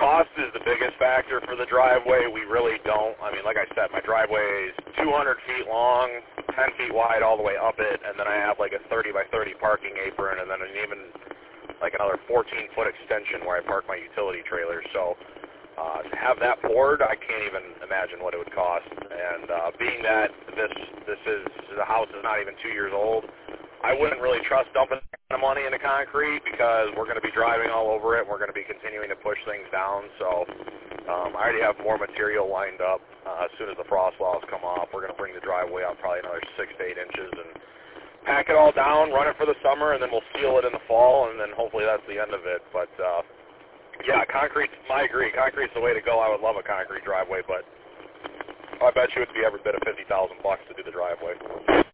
cost is the biggest factor for the driveway. We really don't. I mean, like I said, my driveway is 200 feet long, 10 feet wide all the way up it, and then I have like a 30 by 30 parking apron, and then even like another 14-foot extension where I park my utility trailer. So to have that poured, I can't even imagine what it would cost. And being that the house is not even 2 years old, I wouldn't really trust dumping that kind of money into concrete because we're going to be driving all over it. We're going to be continuing to push things down. So I already have more material lined up. As soon as the frost walls come off, we're going to bring the driveway out probably another 6 to 8 inches and pack it all down, run it for the summer, and then we'll seal it in the fall, and then hopefully that's the end of it. But, yeah, I agree. Concrete's the way to go. I would love a concrete driveway, but I bet you it'd be every bit of $50,000 to do the driveway.